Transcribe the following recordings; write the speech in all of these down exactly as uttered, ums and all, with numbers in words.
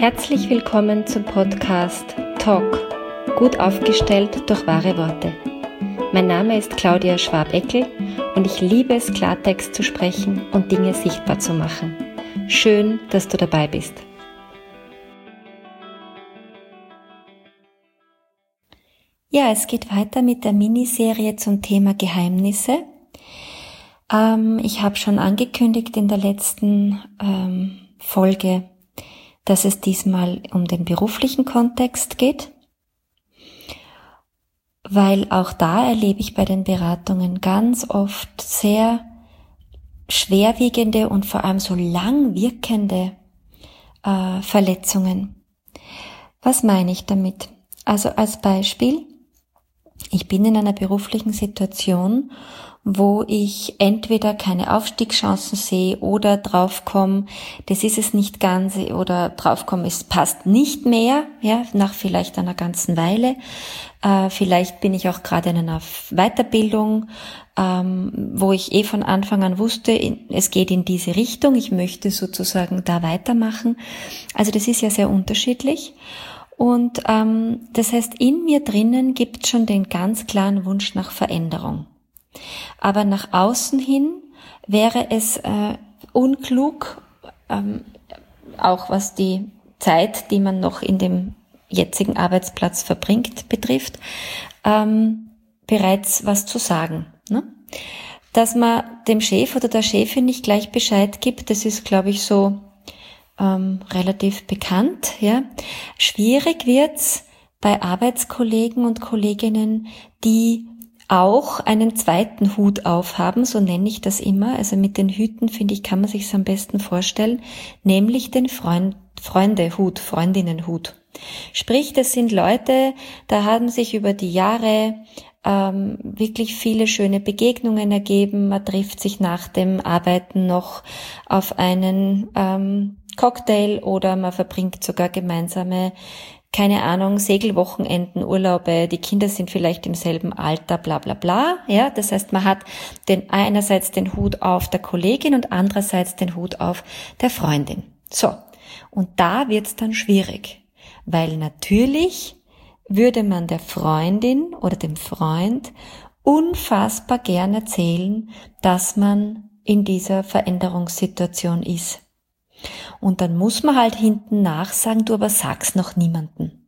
Herzlich willkommen zum Podcast Talk, gut aufgestellt durch wahre Worte. Mein Name ist Claudia Schwab-Eckel und ich liebe es, Klartext zu sprechen und Dinge sichtbar zu machen. Schön, dass du dabei bist. Ja, es geht weiter mit der Miniserie zum Thema Geheimnisse. Ähm, ich habe schon angekündigt in der letzten ähm, Folge, dass es diesmal um den beruflichen Kontext geht, weil auch da erlebe ich bei den Beratungen ganz oft sehr schwerwiegende und vor allem so lang wirkende äh, Verletzungen. Was meine ich damit? Also als Beispiel, ich bin in einer beruflichen Situation, wo ich entweder keine Aufstiegschancen sehe oder draufkomme, das ist es nicht ganz, oder draufkomme, es passt nicht mehr, ja, nach vielleicht einer ganzen Weile. Äh, vielleicht bin ich auch gerade in einer Weiterbildung, ähm, wo ich eh von Anfang an wusste, es geht in diese Richtung, ich möchte sozusagen da weitermachen. Also das ist ja sehr unterschiedlich. Und ähm, das heißt, in mir drinnen gibt es schon den ganz klaren Wunsch nach Veränderung. Aber nach außen hin wäre es äh, unklug, ähm, auch was die Zeit, die man noch in dem jetzigen Arbeitsplatz verbringt, betrifft, ähm, bereits was zu sagen. Ne? Dass man dem Chef oder der Chefin nicht gleich Bescheid gibt, das ist, glaube ich, so ähm, relativ bekannt. Ja? Schwierig wird's bei Arbeitskollegen und Kolleginnen, die auch einen zweiten Hut aufhaben, so nenne ich das immer. Also mit den Hüten, finde ich, kann man sich es am besten vorstellen, nämlich den Freund, Freundehut, Freundinnenhut. Sprich, das sind Leute, da haben sich über die Jahre ähm, wirklich viele schöne Begegnungen ergeben. Man trifft sich nach dem Arbeiten noch auf einen ähm, Cocktail oder man verbringt sogar gemeinsame, keine Ahnung, Segelwochenenden, Urlaube, die Kinder sind vielleicht im selben Alter, bla bla bla. Ja, das heißt, man hat den einerseits den Hut auf der Kollegin und andererseits den Hut auf der Freundin. So, und da wird's dann schwierig, weil natürlich würde man der Freundin oder dem Freund unfassbar gern erzählen, dass man in dieser Veränderungssituation ist. Und dann muss man halt hinten nach sagen, du aber sag's noch niemandem.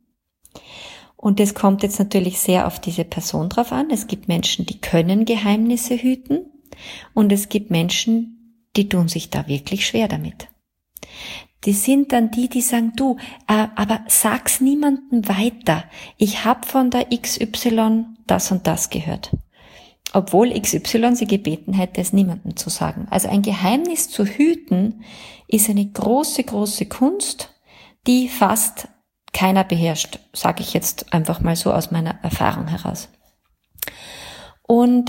Und das kommt jetzt natürlich sehr auf diese Person drauf an. Es gibt Menschen, die können Geheimnisse hüten und es gibt Menschen, die tun sich da wirklich schwer damit. Die sind dann die, die sagen, du, äh, aber sag's niemandem weiter. Ich hab von der X Y das und das gehört. Obwohl X Y sie gebeten hätte, es niemandem zu sagen. Also ein Geheimnis zu hüten ist eine große, große Kunst, die fast keiner beherrscht, sage ich jetzt einfach mal so aus meiner Erfahrung heraus. Und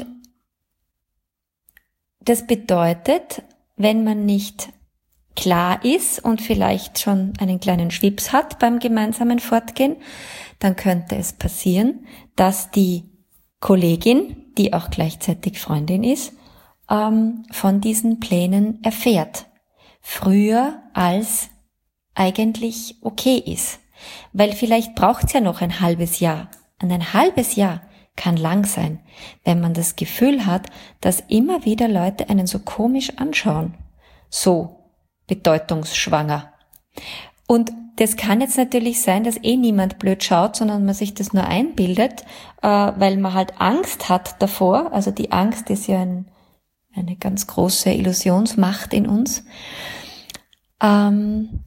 das bedeutet, wenn man nicht klar ist und vielleicht schon einen kleinen Schwips hat beim gemeinsamen Fortgehen, dann könnte es passieren, dass die Kollegin, die auch gleichzeitig Freundin ist, ähm, von diesen Plänen erfährt. Früher als eigentlich okay ist. Weil vielleicht braucht's ja noch ein halbes Jahr. Und ein halbes Jahr kann lang sein, wenn man das Gefühl hat, dass immer wieder Leute einen so komisch anschauen. So bedeutungsschwanger. Und das kann jetzt natürlich sein, dass eh niemand blöd schaut, sondern man sich das nur einbildet, äh, weil man halt Angst hat davor. Also die Angst ist ja ein, eine ganz große Illusionsmacht in uns. Ähm,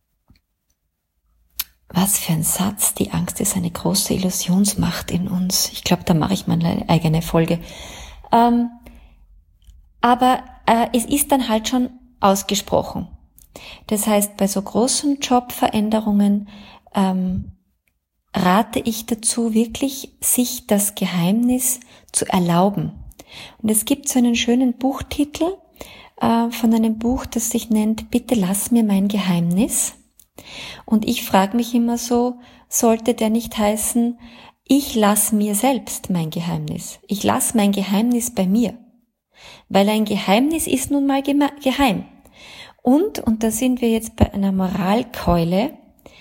was für ein Satz, die Angst ist eine große Illusionsmacht in uns. Ich glaube, da mache ich mal eine eigene Folge. Ähm, aber äh, es ist dann halt schon ausgesprochen. Das heißt, bei so großen Jobveränderungen ähm, rate ich dazu, wirklich sich das Geheimnis zu erlauben. Und es gibt so einen schönen Buchtitel äh, von einem Buch, das sich nennt Bitte lass mir mein Geheimnis. Und ich frage mich immer so, sollte der nicht heißen, ich lass mir selbst mein Geheimnis. Ich lass mein Geheimnis bei mir. Weil ein Geheimnis ist nun mal geheim. Und, und da sind wir jetzt bei einer Moralkeule,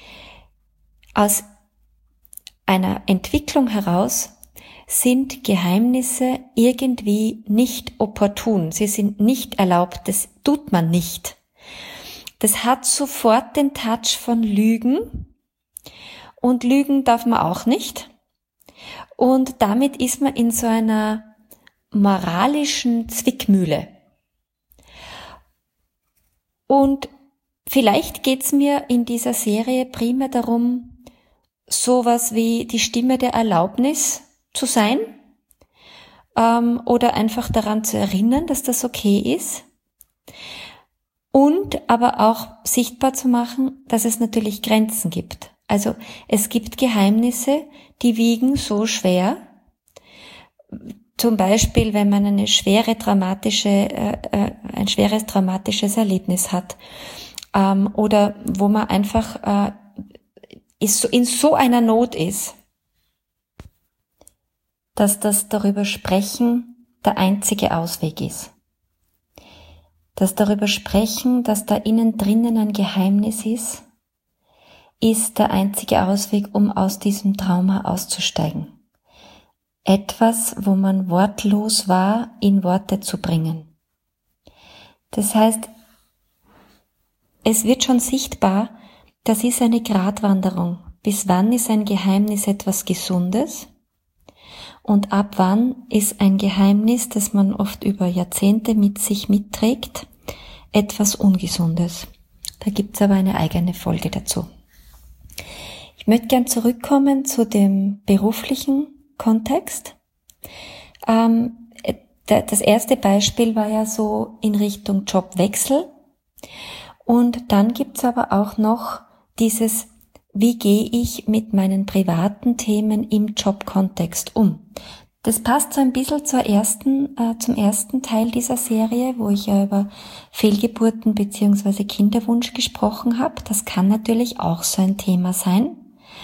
aus einer Entwicklung heraus sind Geheimnisse irgendwie nicht opportun. Sie sind nicht erlaubt. Das tut man nicht. Das hat sofort den Touch von Lügen. Und Lügen darf man auch nicht. Und damit ist man in so einer moralischen Zwickmühle. Und vielleicht geht's mir in dieser Serie primär darum, sowas wie die Stimme der Erlaubnis zu sein, ähm, oder einfach daran zu erinnern, dass das okay ist, und aber auch sichtbar zu machen, dass es natürlich Grenzen gibt. Also es gibt Geheimnisse, die wiegen so schwer, zum Beispiel, wenn man eine schwere dramatische, äh, äh, ein schweres dramatisches Erlebnis hat, ähm, oder wo man einfach äh, ist, in so einer Not ist, dass das darüber sprechen der einzige Ausweg ist. Das darüber sprechen, dass da innen drinnen ein Geheimnis ist, ist der einzige Ausweg, um aus diesem Trauma auszusteigen. Etwas, wo man wortlos war, in Worte zu bringen. Das heißt, es wird schon sichtbar, das ist eine Gratwanderung. Bis wann ist ein Geheimnis etwas Gesundes? Und ab wann ist ein Geheimnis, das man oft über Jahrzehnte mit sich mitträgt, etwas Ungesundes? Da gibt's aber eine eigene Folge dazu. Ich möchte gern zurückkommen zu dem beruflichen Kontext. Ähm, das erste Beispiel war ja so in Richtung Jobwechsel. Und dann gibt's aber auch noch dieses, wie gehe ich mit meinen privaten Themen im Jobkontext um? Das passt so ein bisschen zur ersten, äh, zum ersten Teil dieser Serie, wo ich ja über Fehlgeburten bzw. Kinderwunsch gesprochen habe. Das kann natürlich auch so ein Thema sein.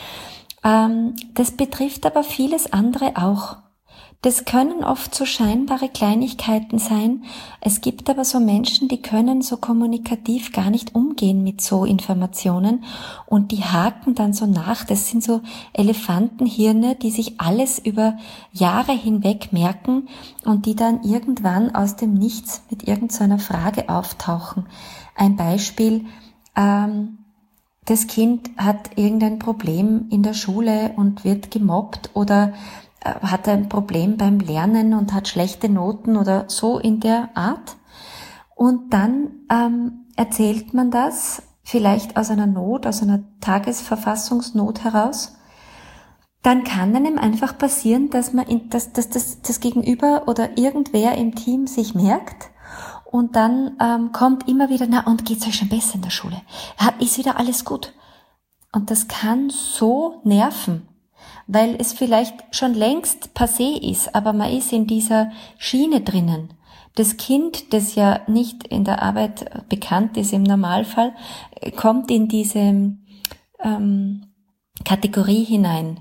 Ähm, das betrifft aber vieles andere auch. Das können oft so scheinbare Kleinigkeiten sein. Es gibt aber so Menschen, die können so kommunikativ gar nicht umgehen mit so Informationen und die haken dann so nach. Das sind so Elefantenhirne, die sich alles über Jahre hinweg merken und die dann irgendwann aus dem Nichts mit irgendeiner Frage auftauchen. Ein Beispiel, ähm, das Kind hat irgendein Problem in der Schule und wird gemobbt oder hat ein Problem beim Lernen und hat schlechte Noten oder so in der Art. Und dann ähm, erzählt man das vielleicht aus einer Not, aus einer Tagesverfassungsnot heraus. Dann kann einem einfach passieren, dass man in, dass, dass das, das Gegenüber oder irgendwer im Team sich merkt und dann ähm, kommt immer wieder, na und geht's euch schon besser in der Schule? Ist wieder alles gut? Und das kann so nerven, weil es vielleicht schon längst passé ist, aber man ist in dieser Schiene drinnen. Das Kind, das ja nicht in der Arbeit bekannt ist im Normalfall, kommt in diese ähm, Kategorie hinein.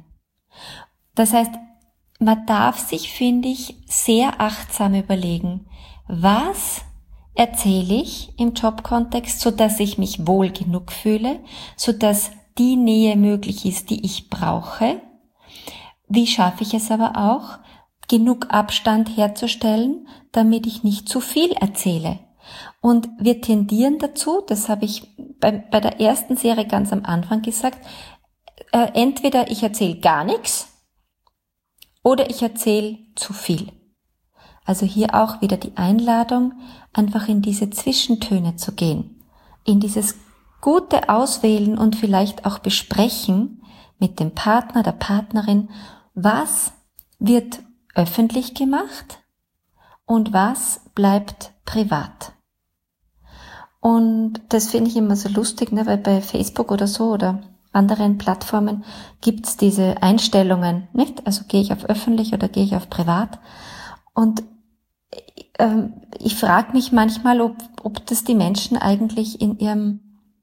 Das heißt, man darf sich, finde ich, sehr achtsam überlegen, was erzähle ich im Jobkontext, so dass ich mich wohl genug fühle, so dass die Nähe möglich ist, die ich brauche. Wie schaffe ich es aber auch, genug Abstand herzustellen, damit ich nicht zu viel erzähle? Und wir tendieren dazu, das habe ich bei, bei der ersten Serie ganz am Anfang gesagt, äh, entweder ich erzähle gar nichts oder ich erzähle zu viel. Also hier auch wieder die Einladung, einfach in diese Zwischentöne zu gehen, in dieses gute Auswählen und vielleicht auch besprechen mit dem Partner, der Partnerin, was wird öffentlich gemacht und was bleibt privat. Und das finde ich immer so lustig, ne, weil bei Facebook oder so oder anderen Plattformen gibt's diese Einstellungen, nicht? Also gehe ich auf öffentlich oder gehe ich auf privat? Und ähm, ich frage mich manchmal, ob, ob das die Menschen eigentlich in ihrem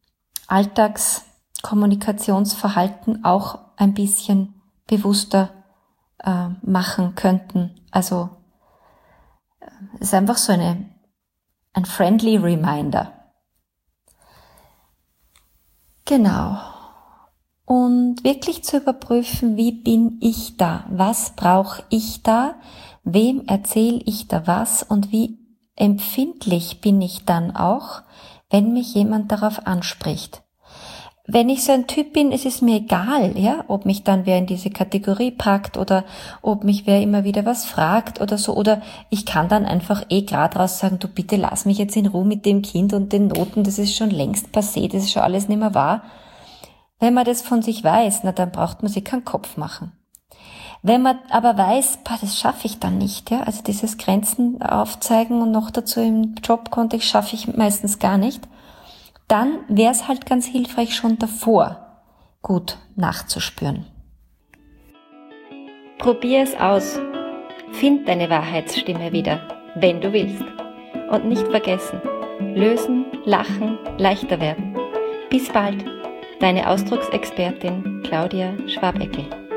Alltagskommunikationsverhalten auch ein bisschen bewusster äh, machen könnten. Also es ist einfach so eine ein friendly reminder. Genau. und wirklich zu überprüfen, wie bin ich da? Was brauche ich da? Wem erzähle ich da was? Und wie empfindlich bin ich dann auch, wenn mich jemand darauf anspricht? Wenn ich so ein Typ bin, ist es mir egal, ja, ob mich dann wer in diese Kategorie packt oder ob mich wer immer wieder was fragt oder so, oder ich kann dann einfach eh gerade raus sagen, du bitte lass mich jetzt in Ruhe mit dem Kind und den Noten, das ist schon längst passé, das ist schon alles nicht mehr wahr. Wenn man das von sich weiß, na dann braucht man sich keinen Kopf machen. Wenn man aber weiß, boah, das schaffe ich dann nicht, ja, also dieses Grenzen aufzeigen und noch dazu im Jobkontext schaffe ich meistens gar nicht, dann wäre es halt ganz hilfreich, schon davor gut nachzuspüren. Probier es aus. Find deine Wahrheitsstimme wieder, wenn du willst. Und nicht vergessen, lösen, lachen, leichter werden. Bis bald, deine Ausdrucksexpertin Claudia Schwabeckel.